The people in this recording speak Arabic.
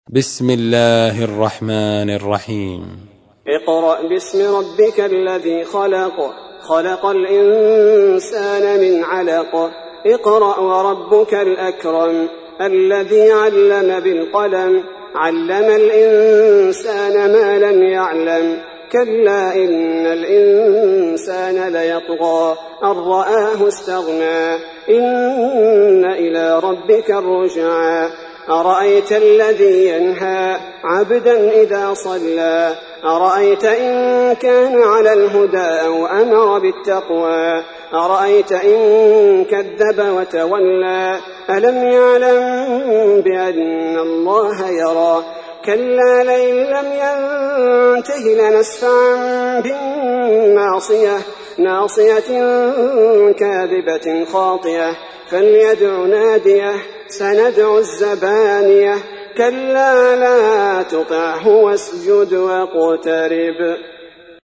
بسم الله الرحمن الرحيم. اقرأ باسم ربك الذي خلق، خلق الإنسان من علق. اقرأ وربك الأكرم الذي علم بالقلم، علم الإنسان ما لم يعلم. كلا إن الإنسان ليطغى أن رآه استغنى، إن إلى ربك الرجعى. أرأيت الذي ينهى عبدا إذا صلى، أرأيت إن كان على الهدى أو أمر بالتقوى، أرأيت إن كذب وتولى. ألم يعلم بأن الله يرى. كلا لئن لم ينته لنسفعا بالناصية، ناصية كاذبة خاطئة، فليدع ناديه سندع الزبانية. كلا لا تطعه واسجد واقترب.